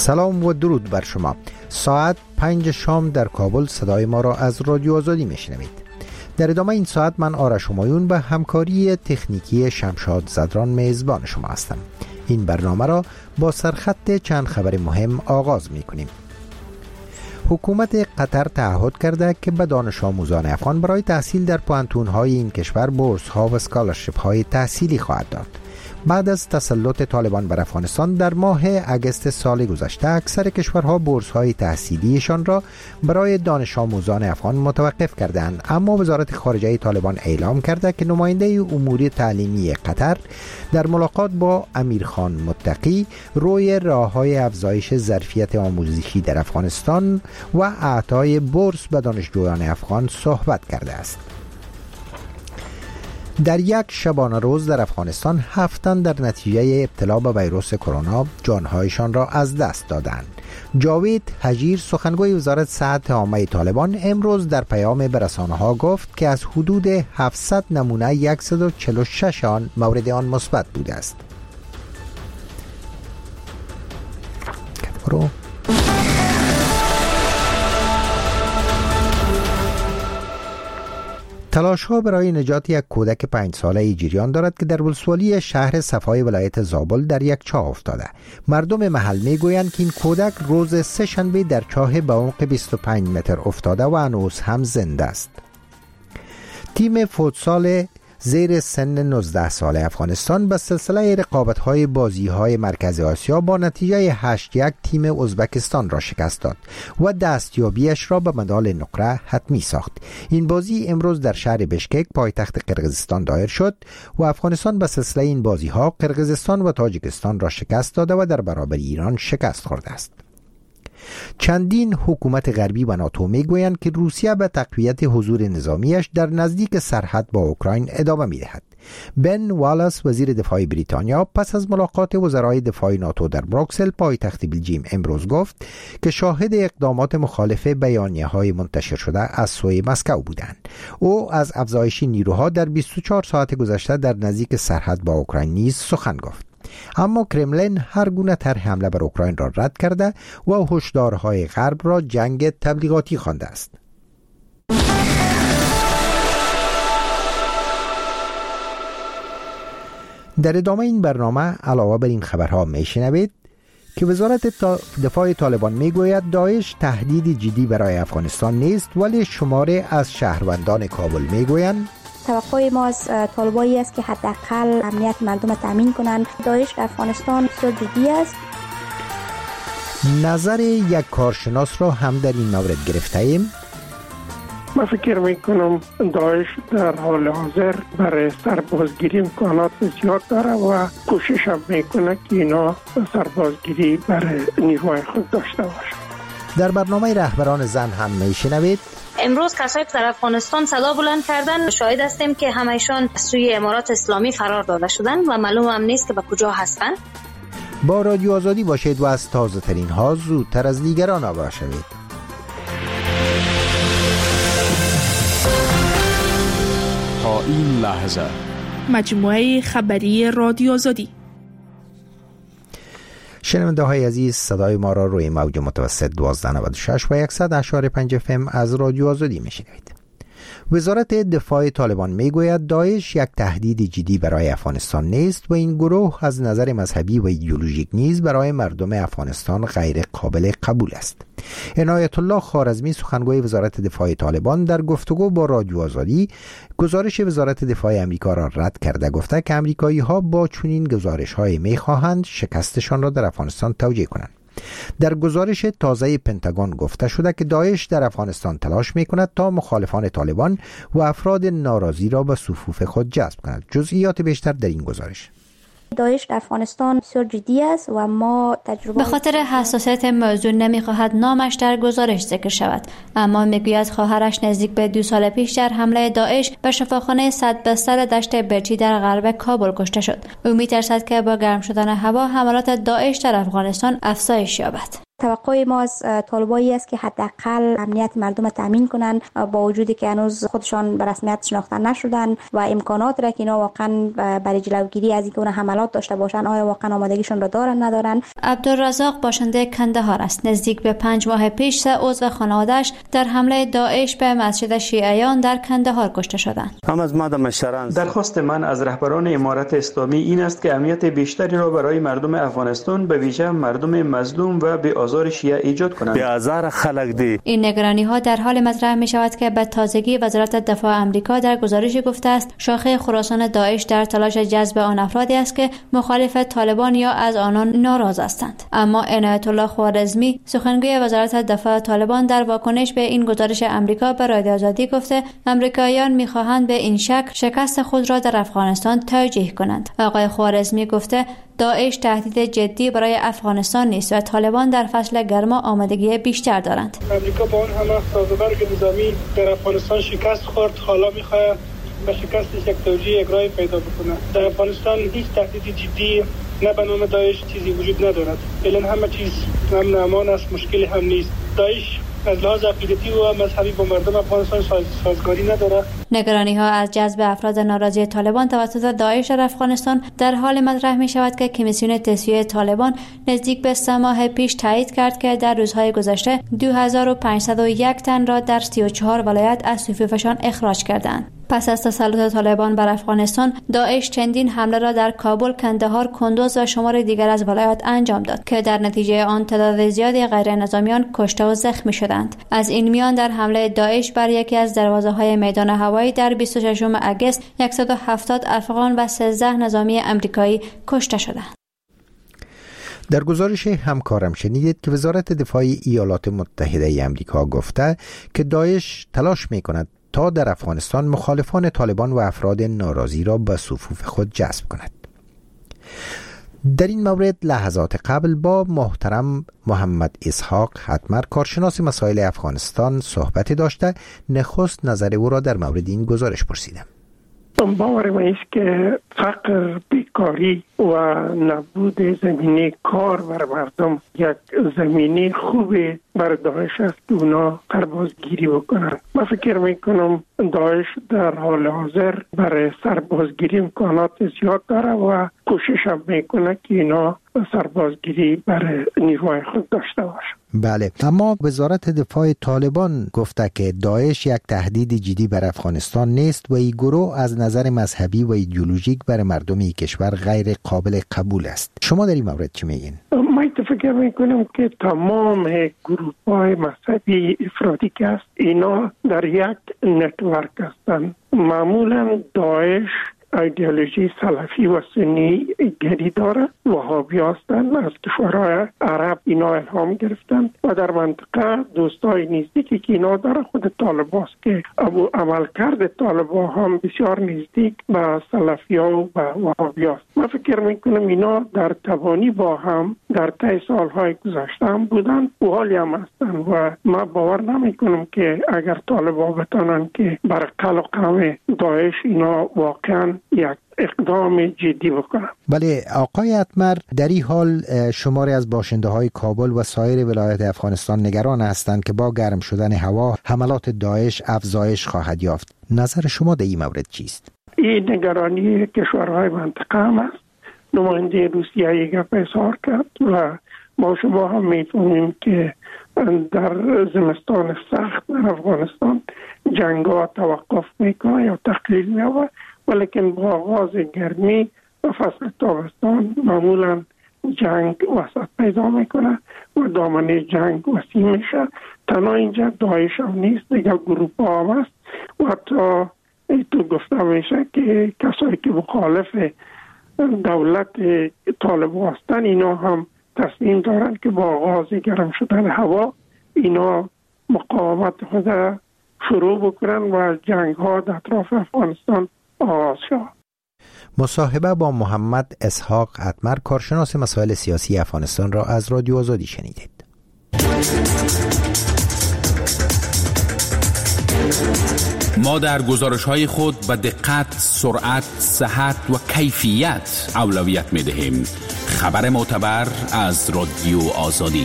سلام و درود بر شما. ساعت 5 شام در کابل صدای ما را از رادیو آزادی میشنوید. در ادامه این ساعت من آرش همایون به همکاری تکنیکی شمشاد زدران میزبان شما هستم. این برنامه را با سرخط چند خبر مهم آغاز می کنیم. حکومت قطر تعهد کرده که به دانش آموزان افغان برای تحصیل در پوهنتون‌های این کشور بورس‌ها و اسکالرشیپ‌های تحصیلی خواهد داد. بعد از تسلط طالبان بر افغانستان در ماه اگست سال گذشته اکثر کشورها بورس‌های تحصیلیشان را برای دانش آموزان افغان متوقف کردند، اما وزارت خارجه طالبان اعلام کرده که نماینده امور تعلیمی قطر در ملاقات با امیرخان متقی روی راه‌های افزایش ظرفیت آموزشی در افغانستان و اعطای بورس به دانشجویان افغان صحبت کرده است. در یک شبانه روز در افغانستان 7 تن در نتیجه ابتلا به ویروس کرونا جانهایشان را از دست دادند. جاوید حجیر سخنگوی وزارت صحت عامه طالبان امروز در پیام به رسانه‌ها گفت که از حدود 700 نمونه 146 آن مورد آن مثبت بوده است. تلاش‌ها برای نجات یک کودک 5 ساله جریان دارد که در ولسوالی شهر صفای ولایت زابل در یک چاه افتاده. مردم محل میگویند که این کودک روز سه‌شنبه در چاه به عمق 25 متر افتاده و هنوز هم زنده است. تیم فوتسال زیر سن 19 ساله افغانستان به سلسله رقابت‌های بازی‌های مرکز آسیا با نتیجه 8-1 تیم ازبکستان را شکست داد و دستیابیش را به مدال نقره حتمی ساخت. این بازی امروز در شهر بشکک پایتخت قرقیزستان دایر شد و افغانستان به سلسله این بازی‌ها قرقیزستان و تاجیکستان را شکست داده و در برابر ایران شکست خورده است. چندین حکومت غربی و ناتو میگویند که روسیه به تقویت حضور نظامیش در نزدیک سرحد با اوکراین ادامه میدهد. بن والاس وزیر دفاع بریتانیا پس از ملاقات وزرای دفاع ناتو در بروکسل پایتخت بلژیم امروز گفت که شاهد اقدامات مخالف بیانیه‌های منتشر شده از سوی مسکو بودند. او از افزایش نیروها در 24 ساعت گذشته در نزدیک سرحد با اوکراین نیز سخن گفت. اما کرملین هر گونه طرح حمله بر اوکراین را رد کرده و هشدارهای غرب را جنگ تبلیغاتی خوانده است. در ادامه این برنامه علاوه بر این خبرها میشنوید که وزارت دفاع طالبان میگوید داعش تهدید جدی برای افغانستان نیست، ولی شماری از شهروندان کابل میگویند توقع ما از طالبایی است که حداقل امنیت مردم تامین کنند. داعش در افغانستان بسیار جدی است. نظر یک کارشناس را هم در این مورد گرفته ایم. من فکر میکنم داعش در حال حاضر برای سربازگیری امکانات زیاد داره و کوشش هم میکنه که اینا سربازگیری برای نیروهای خود داشته باشه. در برنامه رهبران زن هم میشنوید. امروز کسایی که در افغانستان صدا بلند کردن شاهد هستیم که همایشان سوی امارات اسلامی فرار داده شدن و معلوم هم نیست که به کجا هستند. با رادیو آزادی باشید و از تازه ترین ها زودتر از دیگران آگاه شوید. تا این لحظه مجموعه خبری رادیو آزادی. شنونده های عزیز، صدای ما را روی موج متوسط 1296 و 100.5 FM از رادیو آزادی میشنوید. وزارت دفاع طالبان میگوید داعش یک تهدید جدی برای افغانستان نیست و این گروه از نظر مذهبی و ایدئولوژیک نیز برای مردم افغانستان غیر قابل قبول است. عنایت الله خوارزمی سخنگوی وزارت دفاع طالبان در گفتگو با رادیو آزادی گزارش وزارت دفاع امریکا را رد کرده گفته که امریکایی ها با چنین گزارش های میخواهند شکستشان را در افغانستان توجیه کنند. در گزارش تازه پنتاگون گفته شده که داعش در افغانستان تلاش میکند تا مخالفان طالبان و افراد ناراضی را به صفوف خود جذب کند. جزئیات بیشتر در این گزارش. داعش در افغانستان بسیار جدی است و ما تجربه به خاطر حساسیت موضوع نمیخواهد نامش در گزارش ذکر شود، اما میگوید خواهرش نزدیک به 2 سال پیش در حمله داعش به شفاخانه 100 بستر دشت برچی در غرب کابل کشته شد. او میترسد که با گرم شدن هوا حملات داعش در افغانستان افزایش یابد. توقع ما از طالبایی است که حداقل امنیت مردم تامین کنند، با وجودی که هنوز خودشان به رسمیت شناخته نشدن و امکانات را که اینا واقعا برای جلوگیری از اینکه اون حملات داشته باشن آیا واقعا آمادگیشون را دارن ندارن. عبدالرزاق باشنده کندهار است. نزدیک به 5 ماه پیش 3 عضو خانواده‌اش در حمله داعش به مسجد شیعیان در کندهار کشته شدند. درخواست من از رهبران امارت اسلامی این است که امنیت بیشتری را برای مردم افغانستان به ویژه مردم مظلوم و به آزار شیعه ایجاد کنند. این نگرانی ها در حال مطرح می شود که به تازگی وزارت دفاع آمریکا در گزارشی گفته است شاخه خراسان داعش در تلاش جذب آن افرادی است که مخالف طالبان یا از آنان ناراض هستند. اما عنایت الله خوارزمی سخنگوی وزارت دفاع طالبان در واکنش به این گزارش آمریکا به رادیو آزادی گفته آمریکاییان می‌خواهند به این شکست خود را در افغانستان توجیه کنند. آقای خوارزمی گفته داعش تهدید جدی برای افغانستان نیست و طالبان در فصل گرما آمادگی بیشتر دارند. آمریکا با اون همه سازوکار نظامی در افغانستان شکست خورد، حالا می‌خواد به شکستش یک توجیه اجرایی پیدا بکنه. در افغانستان هیچ تهدید جدی نه به نام داعش چیزی وجود ندارد. الان همه چیز امن امان است، مشکلی هم نیست. داعش از لحاظ عقیدتی و مذهبی با مردم افغانستان سازگاری ندارد. نگرانی ها از جذب افراد ناراضی طالبان توسط داعش در افغانستان در حال مطرح می شود که کمیسیون تسویه طالبان نزدیک به 3 ماه پیش تایید کرد که در روزهای گذشته 2501 تن را در 34 ولایت از صفوفشان اخراج کردند. پس از تسلط طالبان بر افغانستان، داعش چندین حمله را در کابل، کندهار، کندوز و شمار دیگر از ولایات انجام داد که در نتیجه آن تعداد زیادی غیر نظامیان کشته و زخمی شدند. از این میان در حمله داعش بر یکی از دروازه‌های میدان هوایی در 26 اگست 170 افغان و 13 نظامی آمریکایی کشته شدند. در گزارش همکارم شنیدید که وزارت دفاع ایالات متحده آمریکا گفته که داعش تلاش می‌کند تا در افغانستان مخالفان طالبان و افراد ناراضی را به صفوف خود جذب کند. در این مورد لحظات قبل با محترم محمد اسحاق حتمر کارشناس مسائل افغانستان صحبت داشته. نخست نظر او را در مورد این گزارش پرسیدم. باور من است که فقر، بیکاری و نبود زمینه کار بر مردم یک زمینه خوبی بر داعش است که اونا سربازگیری بکنند. من فکر میکنم داعش در حال حاضر برای سربازگیری امکانات زیاد داره و کوشش هم میکنه که اینا سربازگیری برای نیروهای خود داشته باشه. بله، اما وزارت دفاع طالبان گفته که داعش یک تهدید جدی بر افغانستان نیست و این گروه از نظر مذهبی و ایدئولوژیک بر مردم این کشور غیر قابل قبول است. شما در این مورد چی میگین؟ من فکر میکنم که تمام گروه‌های مذهبی افراطی که است اینا در یک نتورک هستند. معمولا داعش ایدئولوژی سلفی و سنی گری داره، وهابی هستند، از کشورهای عرب اینا الهام گرفتند و در منطقه دوستای نزدیکی که اینا داره خود طالبان است که عملکرد طالبان هم بسیار نزدیک به سلفی ها و به وهابی است. من فکر میکنم اینا در تبانی با هم در طی سالهای گذشته هم بودن و حالی هم هستند و من باور نمیکنم که اگر طالبان بتانن که بر قلقم داعش اینا واقعا یک اقدام جدی بکنن. بله آقای حتمر، در این حال شماری از باشنده های کابل و سایر ولایات افغانستان نگران هستند که با گرم شدن هوا حملات داعش افزایش خواهد یافت. نظر شما در این مورد چیست؟ این نگرانی کشورهای منطقه هم است. نماینده روسیه یک اظهار کرد و ما شما هم میفهمیم که در زمستان سخت در افغانستان جنگ ها توقف میکنه یا تقلیل می‌یابه، ولیکن با آغاز گرمی و فصل تابستان معمولا جنگ وسط پیدا میکنه و دامنه جنگ وسیع میشه. تنها اینجا داعش هم نیست، دیگه گروه ها هم است و حتی تو گفته میشه که کسایی که مخالف دولت طالبان هستن اینا هم تصمیم دارن که با آغاز گرم شدن هوا اینا مقاومت خود شروع بکنن و جنگ ها در اطراف افغانستان آغاز شد. مصاحبه با محمد اسحاق حتمر کارشناس مسائل سیاسی افغانستان را از رادیو آزادی شنیدید. ما در گزارش‌های خود به دقت، سرعت، صحت و کیفیت اولویت می‌دهیم. خبر معتبر از رادیو آزادی.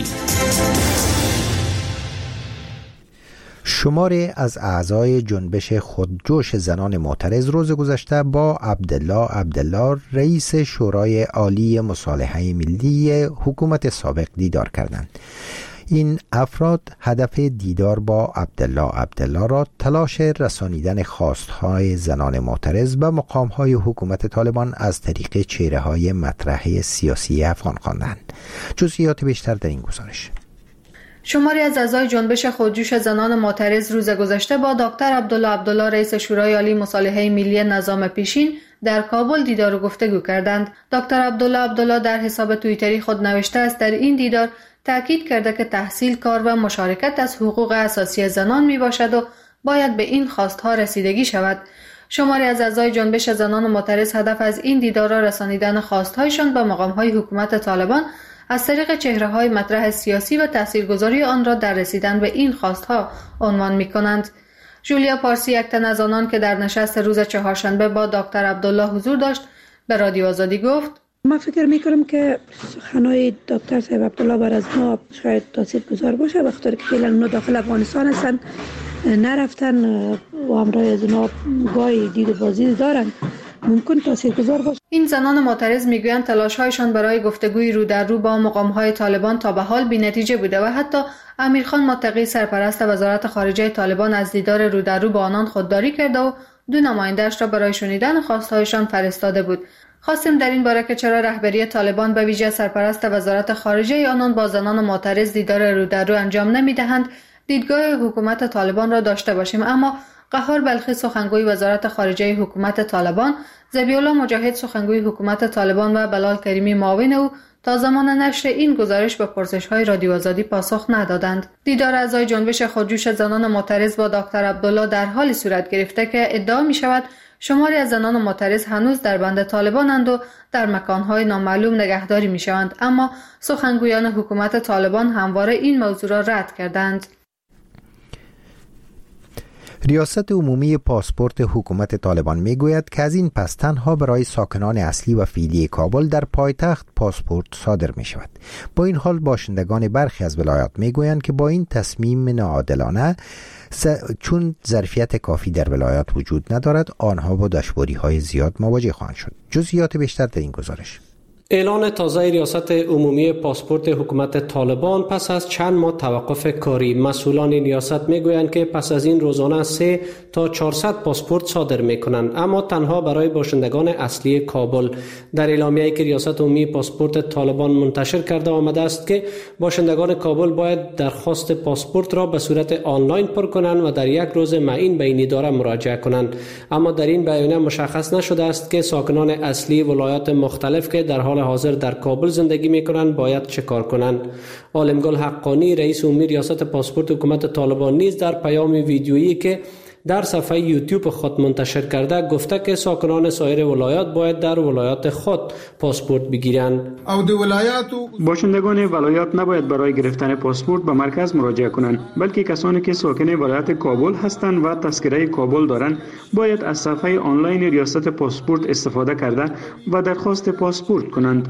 شماری از اعضای جنبش خودجوش زنان معترض روز گذشته با عبدالله رئیس شورای عالی مصالحه ملی حکومت سابق دیدار کردند. این افراد هدف دیدار با عبدالله را تلاش رسانیدن خواستهای زنان معترض به مقامهای حکومت طالبان از طریق چهره‌های مطرح سیاسی افغان خواندند. جزئیات بیشتر در این گزارش. شماری از اعضای جنبش خودجوش زنان معترض روز گذشته با دکتر عبدالله رئیس شورای عالی مصالحه ملی نظام پیشین در کابل دیدار و گفتگو کردند. دکتر عبدالله در حساب توییتری خود نوشته است در این دیدار تاکید کرده که تحصیل، کار و مشارکت از حقوق اساسی زنان می باشد و باید به این خواستها رسیدگی شود. شماری از اعضای جنبش زنان معترض هدف از این دیدار را رسانیدن خواستهایشان به مقام‌های حکومت طالبان از طریق چهره‌های مطرح سیاسی و تاثیرگذاری آن را در رسیدن به این خواستها عنوان می‌کنند. جولیا پارسی، یک تن از آنان که در نشست روز چهارشنبه با دکتر عبدالله حضور داشت، به رادیو آزادی گفت: ما فکر میکنم که سخنهای دکتر صاحب عبدالله بر از ما شاید تاثیرگذار باشه، بخاطر که فعلا اونا داخل افغانستان هستن، نرفتن و همراه از اونا گاهی دید و بازدید دارن، ممکن تاثیرگذار باشه. این زنان معترض میگویند تلاش‌هایشان برای گفتگوی رو در رو با مقام‌های طالبان تا به حال بی‌نتیجه بوده و حتی امیرخان متقی سرپرست وزارت خارجه طالبان از دیدار رو در رو با آنان خودداری کرده و 2 نماینده‌اش را برای شنیدن خواستهایشان فرستاده بود. خواستیم در این باره که چرا رهبری طالبان به ویژه سرپرست وزارت خارجه آنان با زنان معترض دیدار رو در رو انجام نمی‌دهند، دیدگاه حکومت طالبان را داشته باشیم. اما قهار بلخی، سخنگوی وزارت خارجه حکومت طالبان، ذبیح‌الله مجاهد، سخنگوی حکومت طالبان و بلال کریمی، معاون او، تا زمان نشر این گزارش به پرسش‌های رادیو آزادی پاسخ ندادند. دیدار اعضای جنبش خودجوش زنان معترض با دکتر عبدالله در حالی صورت گرفته که ادعا می‌شود شماری از زنان معترض هنوز در بند طالبانند و در مکان‌های نامعلوم نگهداری می‌شوند، اما سخنگویان حکومت طالبان همواره این موضوع را رد کردند. ریاست عمومی پاسپورت حکومت طالبان میگوید که از این پس تنها برای ساکنان اصلی و فعلی کابل در پایتخت پاسپورت صادر می شود. با این حال باشندگان برخی از ولایات میگویند که با این تصمیم ناعادلانه چون ظرفیت کافی در ولایات وجود ندارد، آنها با دشواری‌های زیاد مواجه خواهند شد. جزئیات بیشتر در این گزارش. اعلان تازه ریاست عمومی پاسپورت حکومت طالبان پس از چند ماه توقف کاری. مسئولان ریاست میگویند که پس از این روزانه 300 تا 400 پاسپورت صادر میکنند، اما تنها برای باشندگان اصلی کابل. در اعلامیه‌ای که ریاست عمومی پاسپورت طالبان منتشر کرده آمده است که باشندگان کابل باید درخواست پاسپورت را به صورت آنلاین پر کنند و در یک روز معین به این اداره مراجعه کنند. اما در این بیانیه مشخص نشده است که ساکنان اصلی ولایات مختلف که در حال حاضر در کابل زندگی میکنند باید چه کار کنند. عالمگل حقانی، رئیس عمومی ریاست پاسپورت حکومت طالبان، نیز در پیام ویدیویی که در صفحه یوتیوب خود منتشر کرده گفته که ساکنان سایر ولایات باید در ولایات خود پاسپورت بگیرند. باشندگان ولایات نباید برای گرفتن پاسپورت به مرکز مراجعه کنند، بلکه کسانی که ساکن ولایت کابل هستند و تذکره کابل دارند باید از صفحه آنلاین ریاست پاسپورت استفاده کرده و درخواست پاسپورت کنند.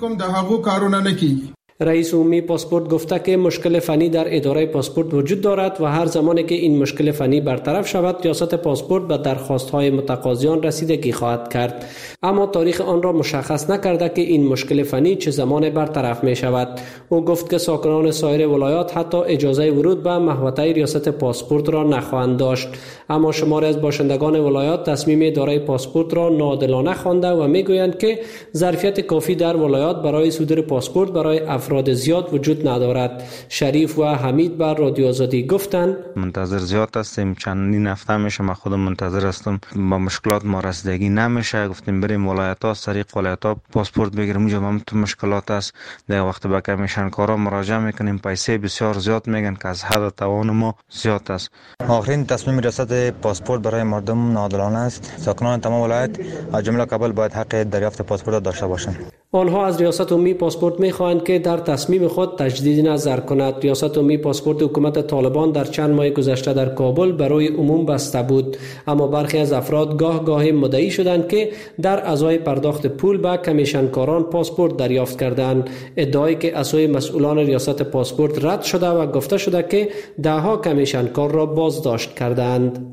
رئیس عمومی پاسپورت گفته که مشکل فنی در اداره پاسپورت وجود دارد و هر زمانی که این مشکل فنی برطرف شود ریاست پاسپورت به درخواست‌های متقاضیان رسیدگی خواهد کرد، اما تاریخ آن را مشخص نکرده که این مشکل فنی چه زمان برطرف می شود. او گفت که ساکنان سایر ولایات حتی اجازه ورود به محوطه ریاست پاسپورت را نخواهند داشت، اما شماری از باشندگان ولایات تصمیم اداره پاسپورت را ناعادلانه خوانده و میگویند که ظرفیت کافی در ولایات برای صدور پاسپورت برای افراد زیاد وجود ندارد. شریف و حمید بر رادیو آزادی گفتند منتظر زیاد هستیم، چندین هفته میشه ما خودم منتظر هستم، با مشکلات ما رسیدگی نمیشه. گفتیم بریم ولایت ها، طریق ولایت ها پاسپورت بگیریم، اونجا هم تو مشکلات است. در وقت به کمیشن کارا مراجعه میکنیم، پیسه بسیار زیاد میگن که از حد توان ما زیاد است. آخرین تصمیم ریاست پاسپورت برای مردم ناعادلانه است. ساکنان تمام ولایت از جمله کابل باید حق دریافت پاسپورت داشته باشند. آنها از ریاست عمومی پاسپورت می‌خواهند که در تصمیم خود تجدید نظر کند. ریاست عمومی پاسپورت حکومت طالبان در چند ماه گذشته در کابل برای عموم بسته بود، اما برخی از افراد گاه مدعی شدند که در ازای پرداخت پول به کمیشنکاران پاسپورت دریافت کردند. ادعایی که از سوی مسئولان ریاست پاسپورت رد شده و گفته شده که دهها کمیشنکار را بازداشت کردند.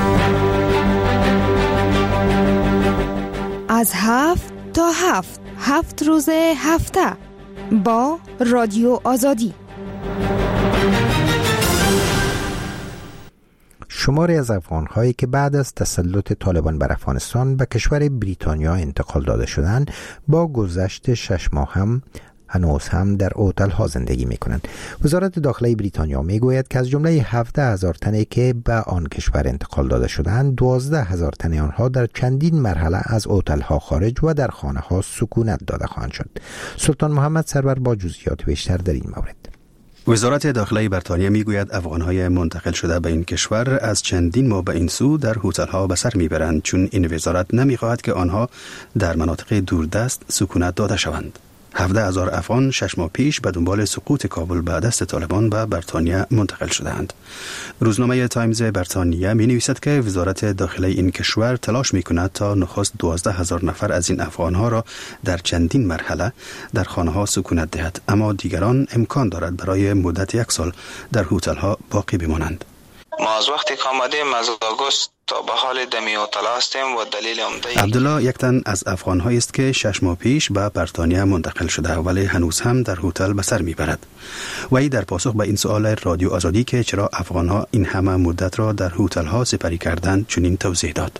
از 7 تا 7 روز هفته با رادیو آزادی. شماری از افغان‌هایی که بعد از تسلط طالبان بر افغانستان به کشور بریتانیا انتقال داده شدند با گذشت 6 ماه هنوز هم در هتل‌ها زندگی می‌کنند. وزارت داخلی بریتانیا می‌گوید که از جمله 17,000 تنی که به آن کشور انتقال داده شدند، 12,000 تن آنها در چندین مرحله از هتل‌ها خارج و در خانه‌ها سکونت داده خواهند شد. سلطان محمد سرور با جزئیات بیشتر در این مورد. وزارت داخلی بریتانیا میگوید افغان‌های منتقل شده به این کشور از چندین ماه به این سو در هتل‌ها به سر میبرند، چون این وزارت نمی‌خواهد که آنها در مناطق دوردست سکونت داده شوند. 17,000 افغان 6 ماه پیش به دنبال سقوط کابل به دست طالبان به بریتانیا منتقل شدند. روزنامه تایمز بریتانیا می نویسد که وزارت داخلی این کشور تلاش می کند تا نخست 12,000 نفر از این افغانها را در چندین مرحله در خانه ها سکونت دهد، اما دیگران امکان دارد برای مدت 1 سال در هتل‌ها باقی بمانند. ما از وقتی که آمدیم از آگوست تا به حال دمی هتل هستیم و دلیل عمده عبدالله یک تن از افغان‌هایی است که 6 ماه پیش به بریتانیا منتقل شده ولی هنوز هم در هتل به سر میبرد. وی در پاسخ به این سوال رادیو آزادی که چرا افغان‌ها این همه مدت را در هتل‌ها سپری کردند چنین توضیح داد.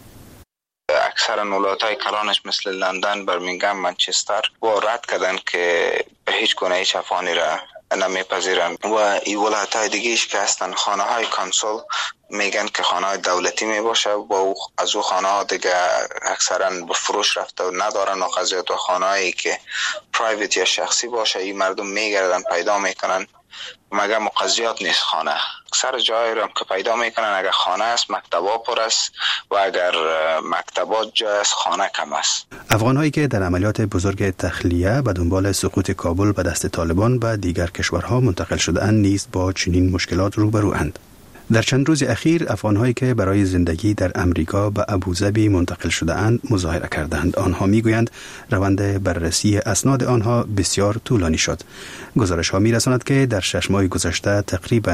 اکثر ولایت‌های کلانش مثل لندن، برمینگهم، منچستر و رد کردند که به هیچ گونه هیچ افغانی را نمیپذیرند و این ولایت‌های دیگه‌اش که هستن خانه‌های کانسول میگن که خانه‌های دولتی میباشه و از او خانه‌ها دیگه اکثرا به فروش رفته و ندارن و قضیت و خانه‌هایی که پرایوت یا شخصی باشه این مردم میگردن پیدا میکنن مگر مقضیات نیست. خانه اکثر جایی رو که پیدا میکنن اگر خانه است مکتبا پر است و اگر مکتبات جای است خانه کم است. افغان‌هایی که در عملیات بزرگ تخلیه به دنبال سقوط کابل به دست طالبان به دیگر کشورها منتقل شده‌اند نیز با چنین مشکلات روبروند. در چند روز اخیر افغان‌هایی که برای زندگی در امریکا به ابوظبی منتقل شده‌اند مظاهره کردند. آنها میگویند روند بررسی اسناد آنها بسیار طولانی شد. گزارش‌ها می‌رساند که در 6 ماه گذشته تقریباً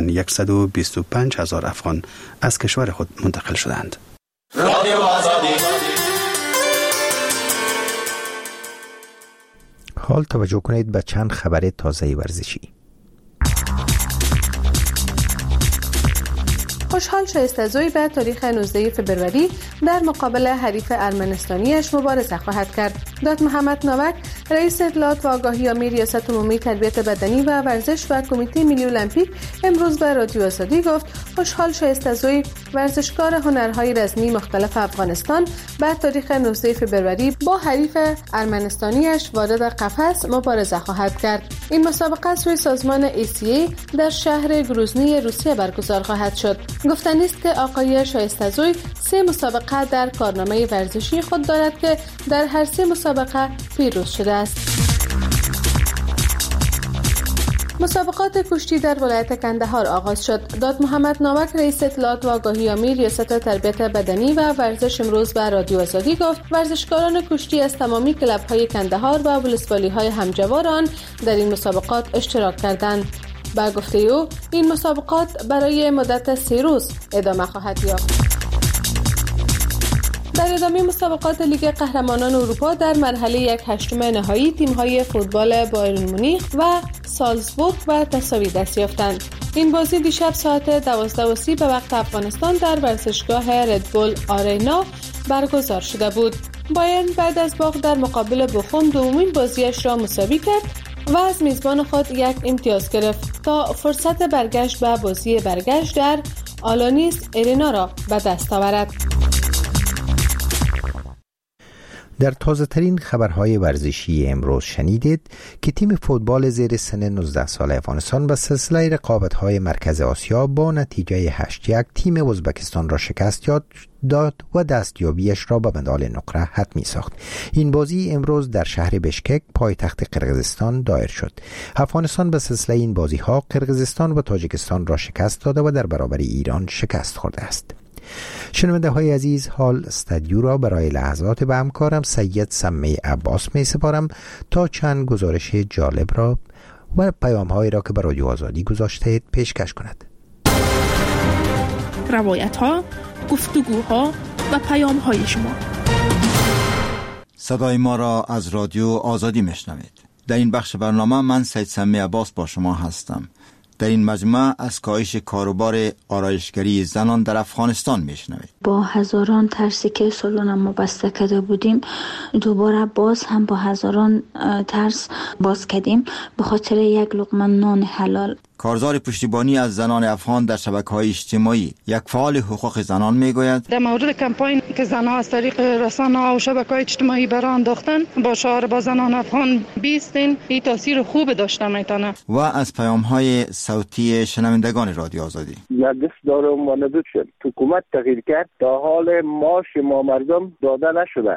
125,000 افغان از کشور خود منتقل شدند. حال توجه کنید به چند خبر تازه ورزشی. خوشحال شایسته‌زوی به تاریخ 19 فوریه در مقابل حریف ارمنستانیش مبارزه خواهد کرد. داد محمد ناوک رئیس اطلاعات و آگاهی امیر ریاست عمومی تربیت بدنی و ورزش و کمیته ملی المپیک امروز به رادیو آزادی گفت خوشحال شایسته‌زوی ورزشکار هنرهای رزمی مختلف افغانستان به تاریخ 19 فوریه با حریف ارمنستانیش وارد قفس مبارزه خواهد کرد. این مسابقه سوی سازمان ACA در شهر گروزنی روسیه برگزار خواهد شد. گفتنی است که آقای شایسته‌زوی 3 مسابقه در کارنامه ورزشی خود دارد که در هر 3 مسابقه پیروز شده است. مسابقات کشتی در ولایت کندهار آغاز شد. داد محمد ناوک رئیس اطلاعات و آگاهی امیر ریاست تربیت بدنی و ورزش امروز به رادیو آزادی گفت ورزشکاران کشتی از تمامی کلب‌های کندهار و ولسوالی‌های همجوار آن در این مسابقات اشتراک کردند. با گفته او این مسابقات برای مدت 3 روز ادامه خواهد یافت. در ادامه مسابقات لیگ قهرمانان اروپا در مرحله 1/8 نهایی تیم‌های فوتبال بایرن مونیخ و سالزبورگ به تساوی دست یافتند. این بازی دیشب ساعت 12:30 به وقت افغانستان در ورزشگاه ردبول آرینا برگزار شده بود. بایرن بعد از باخت در مقابل بوخوم دومین بازیش را مساوی کرد و از میزبان خود 1 امتیاز گرفت تا فرصت برگشت به بازی برگشت در آلانیس ارینا را به دست آورد. در تازه ترین خبرهای ورزشی امروز شنیدید که تیم فوتبال زیر سن 19 ساله افغانستان به سلسله رقابت‌های مرکز آسیا با نتیجه 8-1 تیم ازبکستان را شکست داد و دستیابیش را به مدال نقره حتمی ساخت. این بازی امروز در شهر بشکک پایتخت قرقیزستان دایر شد. افغانستان به سلسله این بازی‌ها قرقیزستان و تاجیکستان را شکست داده و در برابر ایران شکست خورده است. شنونده های عزیز، حال استودیو را برای لحظات به همکارم سید سمی عباس می سپارم تا چند گزارش جالب را و پیام هایی را که به رادیو آزادی گذاشته پیشکش کند. روایت ها، گفتگوها و پیام های شما. صدای ما را از رادیو آزادی میشنوید. در این بخش برنامه من سید سمی عباس با شما هستم. در این مجموعه از کاهش کاروبار آرایشگری زنان در افغانستان میشنوید. با هزاران ترسی که سالن ما بسته کرده بودیم، دوباره باز هم با هزاران ترس باز کردیم به خاطر یک لقمه نان حلال. کارزار پشتیبانی از زنان افغان در شبکه‌های اجتماعی، یک فعال حقوق زنان میگوید در مورد کمپاین که زنها از طریق رسانه‌ها و شبکه‌های اجتماعی برآ انداختن با شعار با زنان افغان بیستین، این تاثیر خوب داشته میتونه. و از پیام‌های صوتی شنوندگان رادیو آزادی. دست دارم و ندود شد. حکومت تغییر کرد، تا حال معاش ما مردم داده نشده.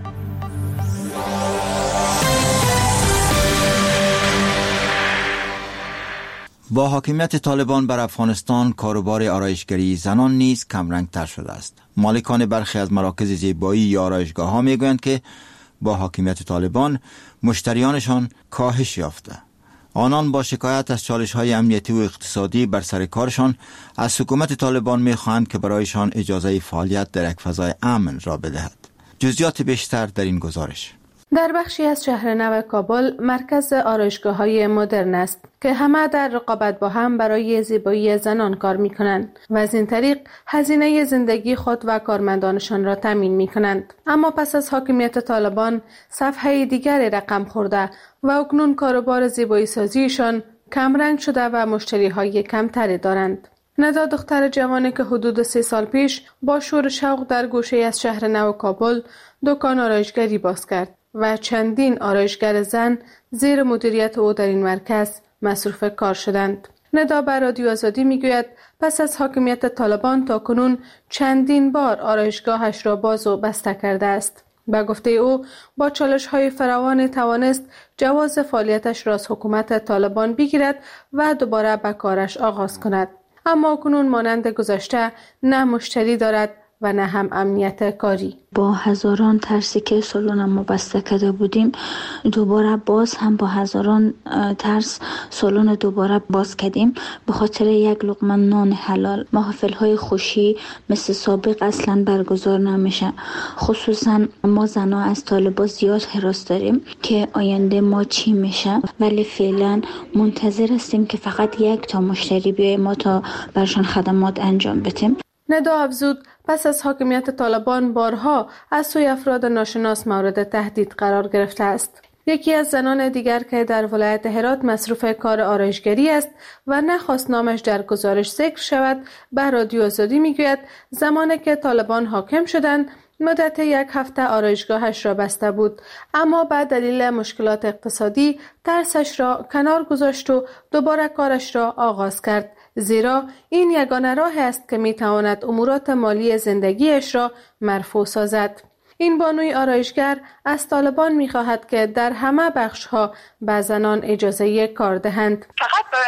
با حاکمیت طالبان بر افغانستان، کاروبار آرایشگری زنان نیز کمرنگ تر شده است. مالکان برخی از مراکز زیبایی یا آرایشگاه ها می گویند که با حاکمیت طالبان مشتریانشان کاهش یافته. آنان با شکایت از چالش های امنیتی و اقتصادی بر سر کارشان از حکومت طالبان می خواهند که برایشان اجازه فعالیت در یک فضای امن را بدهد. جزئیات بیشتر در این گزارش. در بخشی از شهر نو کابل مرکز آرایشگاه‌های مدرن است که همه در رقابت با هم برای زیبایی زنان کار می‌کنند و از این طریق هزینه زندگی خود و کارمندانشان را تامین می‌کنند. اما پس از حاکمیت طالبان صفحه دیگری رقم خورده و اکنون کاروبار زیبایی سازیشان کمرنگ شده و مشتری‌های کمتری دارند. ندا دختر جوانی که حدود 3 سال پیش با شور شوق در گوشه از شهر نو کابل دکان آرایشگری باز کرد و چندین آرایشگر زن زیر مدیریت او در این مرکز مصروف کار شدند. ندا بر رادیو آزادی میگوید پس از حاکمیت طالبان تا کنون چندین بار آرایشگاهش را باز و بسته کرده است. به گفته او با چالش‌های فراوان توانست جواز فعالیتش را از حکومت طالبان بگیرد و دوباره به کارش آغاز کند. اما کنون مانند گذشته نه مشتری دارد و نه هم امنیت کاری. با هزاران ترسی که سالن ما بسته کرده بودیم، دوباره باز هم با هزاران ترس سالن دوباره باز کردیم به خاطر یک لقمه نان حلال. محافل‌های خوشی مثل سابق اصلا برگزار نمیشه. خصوصا ما زنها از طالبان زیاد هراس داریم که آینده ما چی میشه، ولی فعلا منتظر هستیم که فقط یک تا مشتری بیاید ما تا برشان خدمات انجام بدیم. ندا افزود پس از حاکمیت طالبان بارها از سوی افراد ناشناس مورد تهدید قرار گرفته است. یکی از زنان دیگر که در ولایت هرات مصروف کار آرایشگری است و نخواست نامش در گزارش ذکر شود، به رادیو آزادی میگوید زمانی که طالبان حاکم شدند مدت 1 هفته آرایشگاهش را بسته بود، اما به دلیل مشکلات اقتصادی ترسش را کنار گذاشت و دوباره کارش را آغاز کرد، زیرا این یگانه راه است که میتواند امورات مالی زندگیش را مرفوع سازد. این بانوی آرایشگر از طالبان میخواهد که در همه بخش‌ها به زنان اجازه کار دهند. فقط به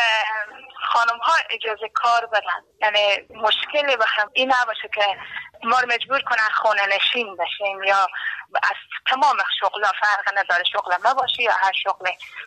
خانم ها اجازه کار بدن، یعنی مشکلی بخوام این نباشه که ما رو مجبور کنن خانه نشین بشیم یا از تمام شغلا فرق نداره شغل ما باشه یا هر شغل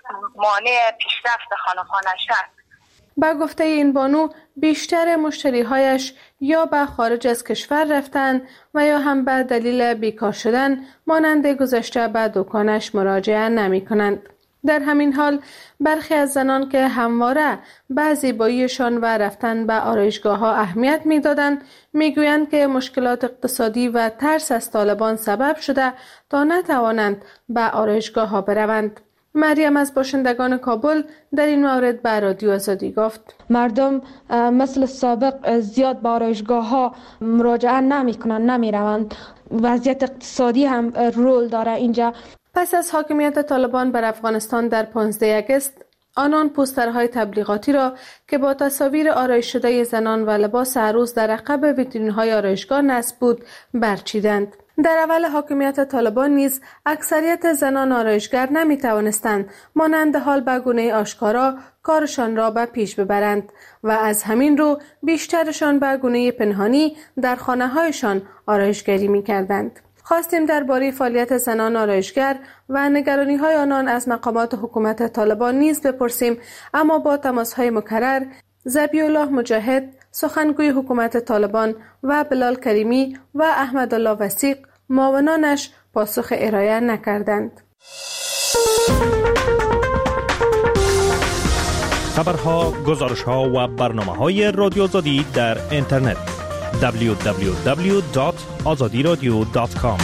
مانع پیشرفت خانم ها نشه. با گفته این بانو بیشتر مشتریهایش یا به خارج از کشور رفتن و یا هم به دلیل بیکار شدن مانند گذشته به دکانش مراجعه نمی کنند. در همین حال برخی از زنان که همواره به زیباییشان و رفتن به آرایشگاه ها اهمیت می دادند می گویند که مشکلات اقتصادی و ترس از طالبان سبب شده تا نتوانند به آرایشگاه ها بروند. مریم از باشندگان کابل در این مورد به رادیو آزادی گفت مردم مثل سابق زیاد به آرایشگاه‌ها مراجعه نمی‌کنند، نمی‌روند. وضعیت اقتصادی هم رول داره اینجا. پس از حاکمیت طالبان بر افغانستان در 15 اگست، آنان پوسترهای تبلیغاتی را که با تصاویر آرایش شده زنان و لباس عروس در عقب ویترین‌های آرایشگاه نصب بود برچیدند. در اول حاکمیت طالبان نیز اکثریت زنان آرایشگر نمی توانستند مانند حال به گونه آشکارا کارشان را به پیش ببرند و از همین رو بیشترشان به گونه پنهانی در خانه‌هایشان آرایشگری می کردند. خواستیم درباره فعالیت زنان آرایشگر و نگرانی‌های آنان از مقامات حکومت طالبان نیز بپرسیم، اما با تماس‌های مکرر ذبیح‌الله مجاهد سخنگوی حکومت طالبان و بلال کریمی و احمدالله وثیق معاونانش پاسخ ارائه نکردند. خبرها، گزارش‌ها و برنامه‌های رادیو آزادی در اینترنت www.azadiradio.com.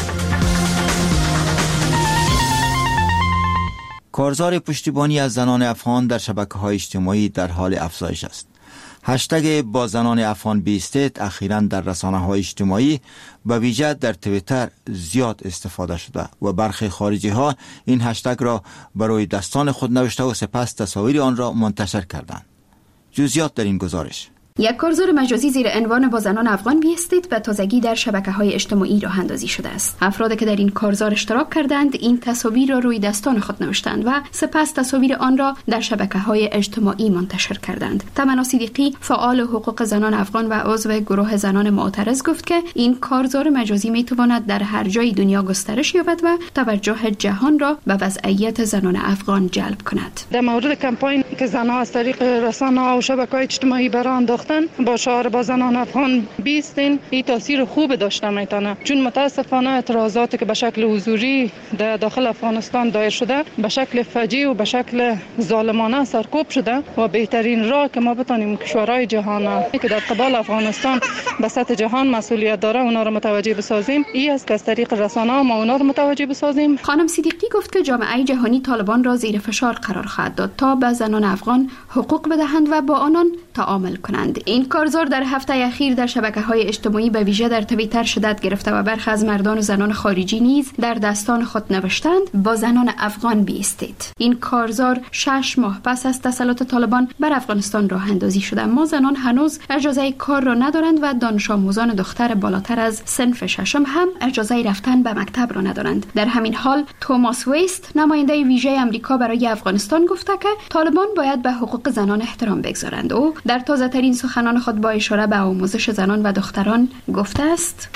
کارزار پشتیبانی از زنان افغان در شبکه‌های اجتماعی در حال افزایش است. هشتگ با زنان افغان بیستید اخیراً در رسانه‌های اجتماعی به ویژه در توییتر زیاد استفاده شده و برخی خارجی‌ها این هشتگ را برای دستان خود نوشته و سپس تصاویر آن را منتشر کردند. جزئیات در این گزارش. یک کارزار مجازی زیر عنوان با زنان افغان بیستید به تازگی در شبکه‌های اجتماعی راه اندازی شده است. افرادی که در این کارزار اشتراک کردند این تصاویر را روی دستان خود نوشتند و سپس تصاویر آن را در شبکه‌های اجتماعی منتشر کردند. تمنا صدیقی فعال حقوق زنان افغان و عضو گروه زنان معترض گفت که این کارزار مجازی می‌تواند در هر جای دنیا گسترش یابد و توجه جهان را به وضعیت زنان افغان جلب کند. در مورد کمپاین که زنان از طریق رسانه‌ها و شبکه‌های اجتماعی برآورده با شعار با زنان افغان بیستین، این تاثیر خوب داشته میتونه، چون متاسفانه اعتراضاتی که به شکل حضوری در داخل افغانستان دایر شده به شکل فجیع و به شکل ظالمانه سرکوب شده و بهترین راه که ما بتونیم کشورهای جهان که در قبال افغانستان به سطح جهان مسئولیت داره اونا رو متوجه بسازیم، این است که از طریق رسانه‌ها ما اونا رو متوجه بسازیم. خانم صدیقی گفت که جامعه جهانی طالبان را زیر فشار قرار خواهد داد تا به زنان افغان حقوق بدهند و با آنان تعامل کنند. این کارزار در هفته اخیر در شبکه‌های اجتماعی به ویژه در توییتر شدت گرفته و برخی از مردان و زنان خارجی نیز در دستان خود نوشتند با زنان افغان بیستید. این کارزار 6 ماه پس از تسلط طالبان بر افغانستان راه اندازی شده، اما زنان هنوز اجازه کار را ندارند و دانش آموزان دختر بالاتر از صنف ششم هم اجازه رفتن به مکتب را ندارند. در همین حال توماس ویست نماینده ویژه آمریکا برای افغانستان گفته که طالبان باید به حقوق زنان احترام بگذارند. او در تازه‌ترین سخنان خود با اشاره به آموزش زنان و دختران گفته است: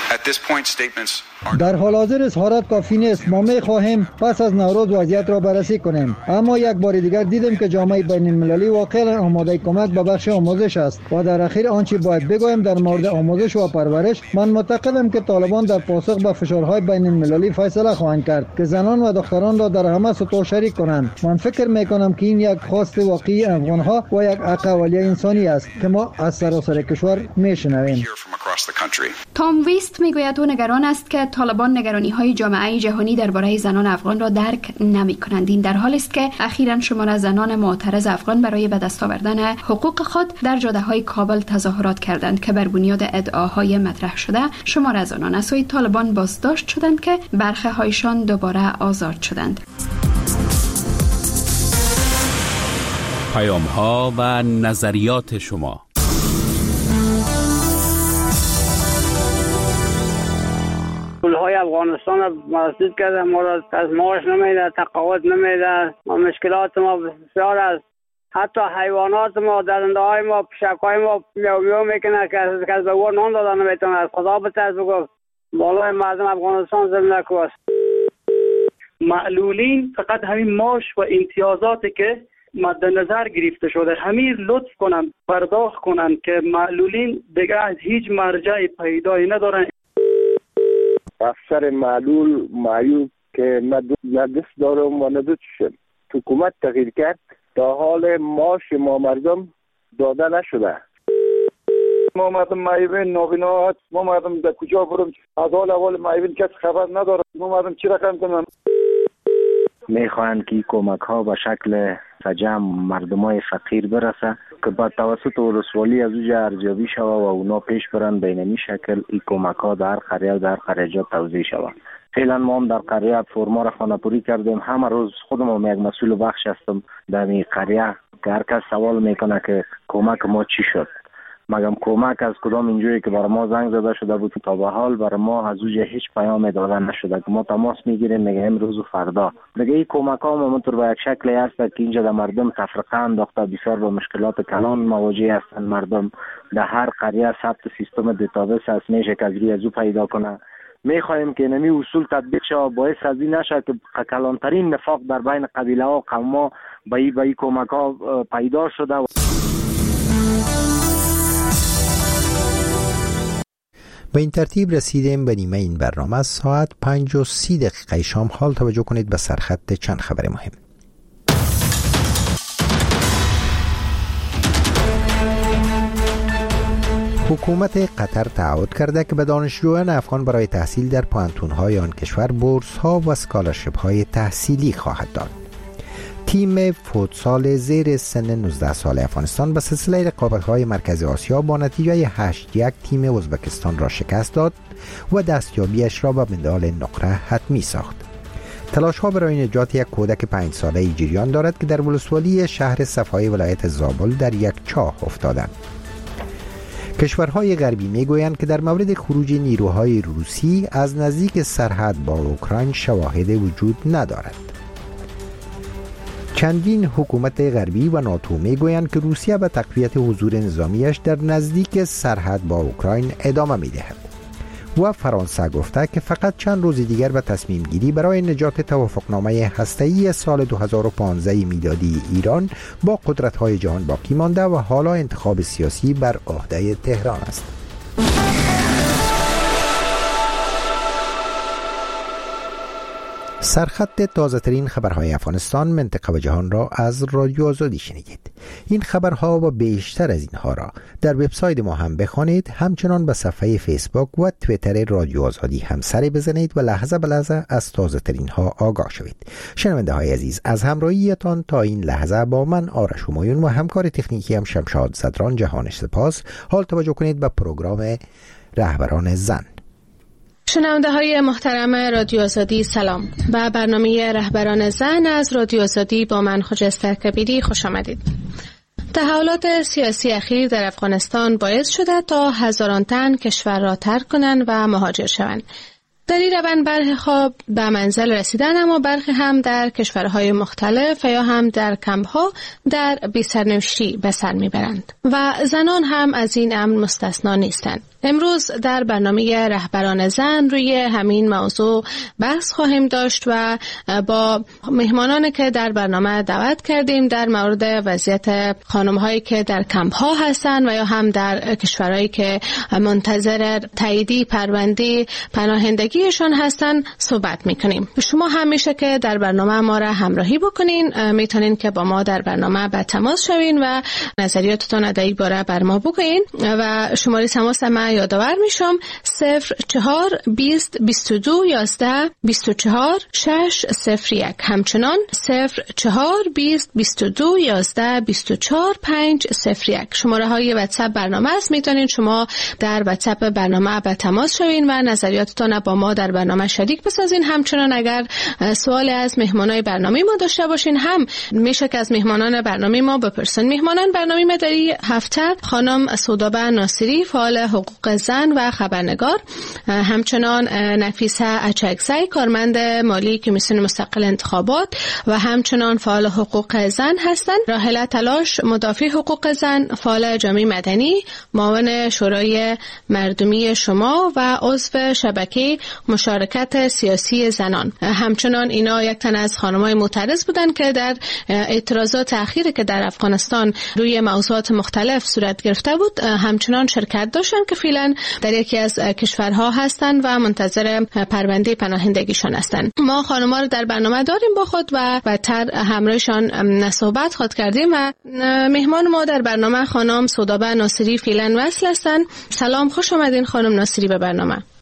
در حال حاضر اظهارات کافی نیست. ما می‌خواهیم پس از نوروز وضعیت را بررسی کنیم، اما یک بار دیگر دیدیم که جامعه بین‌المللی واقعا آماده کمک به بخش آموزش است و در اخیر آنچه باید بگویم در مورد آموزش و پرورش، من معتقدم که طالبان در پاسخ به فشارهای بین‌المللی فیصله خواهند کرد که زنان و دختران را در همه سطوح شریک کنند. من فکر می‌کنم که این یک خواست واقعی افغان‌ها و یک حق اولیه انسانی است که ما از سراسر کشور می‌شنویم. تام ویست میگوید او نگران است که طالبان نگرانی‌های جامعه جهانی درباره زنان افغان را درک نمی‌کنند. این در حالی است که اخیراً شمار زنان معترض افغان برای به دست آوردن حقوق خود در جاده‌های کابل تظاهرات کردند که بر بنیاد ادعاهای مطرح شده شمار از آنان از سوی طالبان بازداشت شدند که برخی هایشان دوباره آزاد شدند. پیام‌ها و نظریات شما. پولهای افغانستان را مسدود کرده، ما را از معاش نمیده، تقاعد نمیده، مشکلات ما بسیار است. حتی حیوانات ما، درنده های ما، پشک های ما میو میکنه که از به او نان دادن نمیتونه. از خدا بترس بگو بالای مردم افغانستان زمینه کوست. معلولین فقط همین معاش و امتیازاتی که مد نظر گرفته شده همین لطف کنن پرداخت کنن که معلولین دیگه از هیچ مرجع پیدایی ندارن. افسر معلول معیوب که نه دست دارم و نه دو چشم، حکومت تغییر کرد تا حال معاش ما مردم داده نشده. ما مردم معیوبین نابینا، ما مردم در کجا برم؟ از حال اول معیوبین کس خبر نداره. ما مردم چی رقم کنم؟ میخواهند که کمک ها به شکل سجم مردم های فقیر برسه که با توسط ولسوالی از اوجه ارزیابی شوه و اونا پیش برن بینمی شکل این کمک ها در قریه و در قریجات توزیع شوه. فعلا ما هم در قریه فرما را خانه‌پوری کردیم. همه روز خودم یک مسئول بخش هستم در این قریه که هر کس سوال میکنه که کمک ما چی شد. مگم کمک از کدام اینجوری که برای ما زنگ زده شده بود تا به حال برای ما از اوجه هیچ پیام داده نشده که ما تماس میگیریم میگه امروز و فردا. دیگه این کمک ها همونطور به یک شکلی هست که اینجا در مردم تفرقه انداخته، بسیار با مشکلات کلان مواجه هستند. مردم در هر قریه ثبت سیستم دیتابیس هست، میشه که از او پیدا کنه. میخواهیم که نمی اصول تطبیق شود، باعث از این نشه که کلانترین نفاق در بین قبیله ها و قوم ها به این کمک ها پیدا شده. به این ترتیب رسیدیم به نیمه این برنامه. ساعت 5:30 شام. حال توجه کنید به سرخط چند خبر مهم. حکومت قطر تعهد کرده که به دانشجویان افغان برای تحصیل در پوهنتون‌های آن کشور بورس‌ها و اسکالرشیپ‌های تحصیلی خواهد داد. تیم فوتسال زیر سن 19 سال افغانستان به سلسله رقابت‌های مرکز آسیا با نتیجه 8-1 تیم ازبکستان را شکست داد و دستیابیش را به مدال نقره حتمی ساخت. تلاش‌ها برای نجات یک کودک 5 ساله‌ای جریان دارد که در ولسوالی شهر صفای ولایت زابل در یک چاه افتادند. کشورهای غربی میگویند که در مورد خروج نیروهای روسی از نزدیک سرحد با اوکراین شواهد وجود ندارد. چندین حکومت غربی و ناتو میگویند که روسیه به تقویت حضور نظامیش در نزدیک سرحد با اوکراین ادامه میدهد و فرانسه گفته که فقط چند روز دیگر به تصمیم گیری برای نجات توافقنامه هسته‌ای سال 2015 میلادی ایران با قدرت‌های جهان باقی مانده و حالا انتخاب سیاسی بر عهده تهران است. سرخط تازه ترین خبرهای افغانستان، منطقه و جهان را از رادیو آزادی شنیدید. این خبرها و بیشتر از اینها را در وبسایت ما هم بخوانید. همچنان به صفحه فیسبوک و توییتر رادیو آزادی هم سر بزنید و لحظه به لحظه از تازه ترین ها آگاه شوید. شنونده های عزیز، از همراهیتان تا این لحظه با من آرش همایون و همکار تکنیکی هم شمشاد زدران جهانش سپاس. حال توجه کنید به پروگرام رهبران زن. شنونده های محترم رادیو آزادی سلام. به برنامه رهبران زن از رادیو آزادی با من خجسته کبیری خوش آمدید. تحولات سیاسی اخیر در افغانستان باعث شده تا هزاران تن کشور را ترک کنند و مهاجر شوند. در این روند برخی خواب به منزل رسیدن، اما برخی هم در کشورهای مختلف یا هم در کمپ‌ها در بی‌سرنوشتی به سر میبرند و زنان هم از این امر مستثنا نیستند. امروز در برنامه رهبران زن روی همین موضوع بحث خواهیم داشت و با مهمانانی که در برنامه دعوت کردیم در مورد وضعیت خانم‌هایی که در کمپ‌ها هستند و یا هم در کشورهایی که منتظر تاییدی پرونده پناهندگیشان هستند صحبت می‌کنیم. شما هم میشه که در برنامه ما را همراهی بکنین، میتونین که با ما در برنامه به تماس شوین و نظریاتتون در این باره بر ما بگوین و شماره تماس ما یادآور میشم 04 20 22 11 24 601. همچنان 04 20 22 11 24 501 شماره های واتساپ برنامه است. میتونین شما در واتساپ برنامه به تماس شوین و نظریاتتون با ما در برنامه شریک بسازین. همچنان اگر سوال از مهمانای برنامه ما داشته باشین هم میشه که از مهمانان برنامه ما بپرسین. مهمانان برنامه ما در این هفته خانم سودابه ناصری، فعال حقوق زن و خبرنگار، همچنان نفیسه اچکزی، کارمند مالی کمیسیون مستقل انتخابات و همچنان فعال حقوق زن هستند. راحله تلاش، مدافع حقوق زن، فعال جامعه مدنی، معاون شورای مردمی شما و عضو شبکه مشارکت سیاسی زنان. همچنان اینا یک تن از خانم‌های معترض بودند که در اعتراضات اخیری که در افغانستان روی موضوعات مختلف صورت گرفته بود همچنان شرکت داشتند که فعلا در یکی از کشورها هستند و منتظر پرونده پناهندگیشان هستند. ما خانم‌ها رو در برنامه داریم با خود و بعدتر همراهشان صحبت خود کردیم و مهمان ما در برنامه خانم سودابه ناصری فعلا وصل هستند. سلام، خوش آمدین خانم ناصری به برنامه.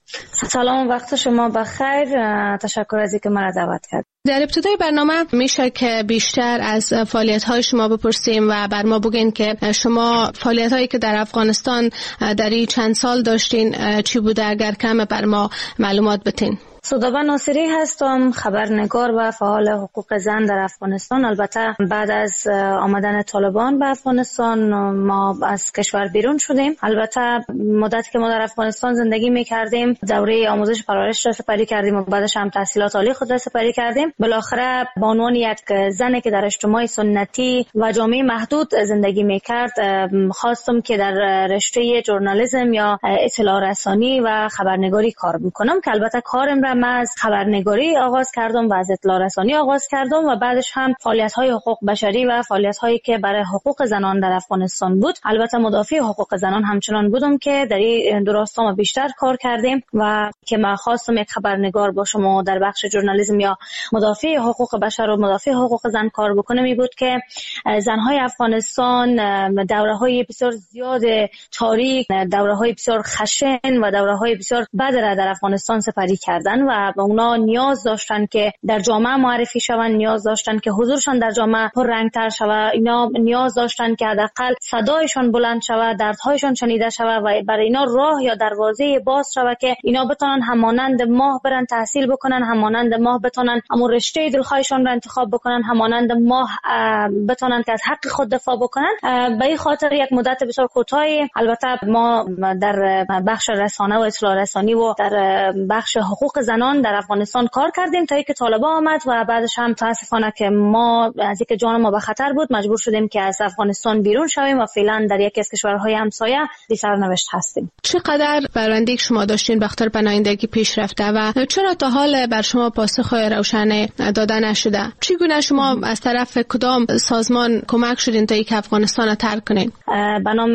سلام، وقت شما بخیر. تشکر از اینکه مرا دعوت کرد. در ابتدای برنامه میشه که بیشتر از فعالیت‌های شما بپرسیم و بر ما بگین که شما فعالیت‌هایی که در افغانستان در این چند سال داشتین چی بوده؟ اگر کم بر ما معلومات بتین. سودابه ناصری هستم، خبرنگار و فعال حقوق زن در افغانستان. البته بعد از آمدن طالبان به افغانستان ما از کشور بیرون شدیم. البته مدتی که ما در افغانستان زندگی می‌کردیم دوره آموزش پرورش را سپری کردیم و بعدش هم تحصیلات عالی خود را سپری کردیم. بالاخره به عنوان یک زنی که در اجتماع سنتی و جامعه محدود زندگی می‌کرد خواستم که در رشته ژورنالیسم یا اطلاع رسانی و خبرنگاری کار بکنم که البته کارم را من از خبرنگاری آغاز کردم و از اطلاع رسانی آغاز کردم و بعدش هم فعالیت‌های حقوق بشری و فعالیت‌هایی که برای حقوق زنان در افغانستان بود. البته مدافع حقوق زنان همچنان بودم که در این دراستا ما بیشتر کار کردیم و که من خواستم یک خبرنگار باشم و در بخش ژورنالیسم یا مدافع حقوق بشر و مدافع حقوق زن کار بکنم. این بود که زن‌های افغانستان دوره‌های بسیار زیاد تاریک، دوره‌های بسیار خشن و دوره‌های بسیار بد را در افغانستان سپری کردن و اونا نیاز داشتن که در جامعه معرفی شوند، نیاز داشتن که حضورشان در جامعه پررنگ‌تر شود، اینا نیاز داشتن که حداقل صدایشان بلند شود، دردهایشان شنیده شود و برای اینا راه یا دروازه باز شود که اینا بتونن همانند ماه برن تحصیل بکنن، همانند ماه بتونن اما رشته دلخواهشان را انتخاب بکنن، همانند ماه بتونن که از حق خود دفاع بکنن. به این خاطر یک مدت بسیار کوتاهی البته ما در بخش رسانه و اطلاع رسانی و در بخش حقوق زنان در افغانستان کار کردیم تا اینکه طالبان آمد و بعدش هم متاسفانه که ما از اینکه جان ما به خطر بود مجبور شدیم که از افغانستان بیرون شویم و فعلا در یکی از کشورهای همسایه بی سرنوشت هستیم. چقدر پرونده‌ای که شما داشتین به خاطر پناهندگی پیش رفته و چرا تا حال بر شما پاسخ روشن داده نشده؟ چگونه شما از طرف کدام سازمان کمک شدین تا اینکه افغانستان را ترک کنین؟ به نام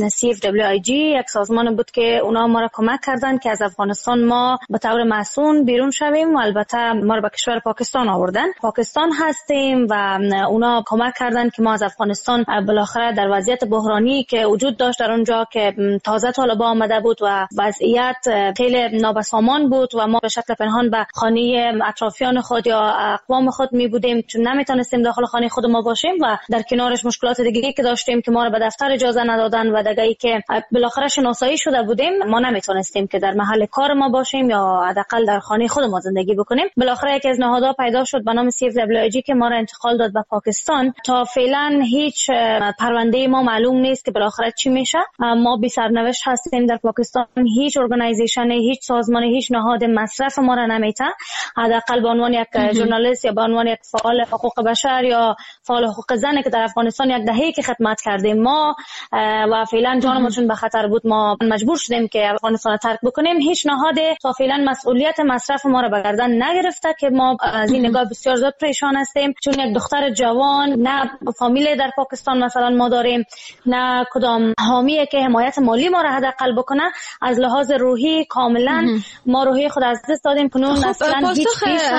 CFWIG یک سازمان بود که اونا ما را کمک کردن که از افغانستان ما به طور مسئول بیرون شویم و البته ما را به کشور پاکستان آوردن. پاکستان هستیم و اونا کمک کردن که ما از افغانستان بالاخره در وضعیت بحرانی که وجود داشت در اونجا که تازه طالبان آمده بود و وضعیت خیلی نابسامان بود و ما به شکل پنهان به خانه اطرافیان خود یا اقوام خود می بودیم چون نمیتونستیم داخل خانه خود ما باشیم و در کنارش مشکلات دیگه که داشتیم که ما را به دفتر اجازه ندادن و دیگه که بالاخره شناسایی شده بودیم ما نمیتونستیم که در محل کار ما باشیم یا حداقل در خانه خود ما زندگی بکنیم. بالاخره یکی از نهادها پیدا شد به نام CFWIG که ما را انتقال داد به پاکستان. تا فعلا هیچ پرونده ما معلوم نیست که بالاخره چی میشه. ما بی سرنوشت هستیم در پاکستان. هیچ ارگانایزیشن، هیچ سازمان، هیچ نهاد مصرف ما را نمیته. حداقل به عنوان یک ژورنالیست یا به عنوان یک فعال حقوق بشر یا فعال حقوق زن که در افغانستان یک دهه‌ای که خدمت کردیم ما و فعلا جانمون چون به خطر بود ما مجبور شدیم که افغانستان را ترک بکنیم. هیچ نهاد تا فعلا مسئولیت مصرف ما را به گردن نگرفته که ما از این نگاه بسیار زیاد پریشان هستیم چون یک دختر جوان نه فامیل در پاکستان مثلا ما داریم نه کدام حامیه که حمایت مالی ما را حداقل بکنه. از لحاظ روحی کاملا ما روحی خود از دست دادیم. کنون اصلا هیچ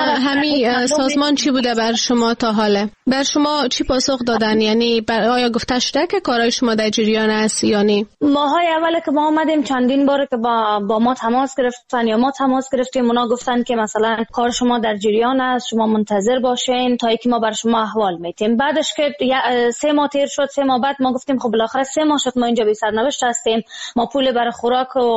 همین سازمان چی بوده بر شما تا حاله؟ بر شما چی پاسخ دادن؟ یعنی آیا گفته شده که کارهای شما در جریان است یا نه؟ ماهای اول که ما آمدیم چندین بار که با ما تماس گرفتن یا ما تماس گرفتیم اونا گفتن که مثلا کار شما در جریان است، شما منتظر باشین تا اینکه ما بر شما احوال میتیم. بعدش که 3 ماه تیر شد، 3 ماه بعد ما گفتیم خب بالاخره 3 ماه شد ما اینجا بی سرنوشت هستیم، ما پول برای خوراک و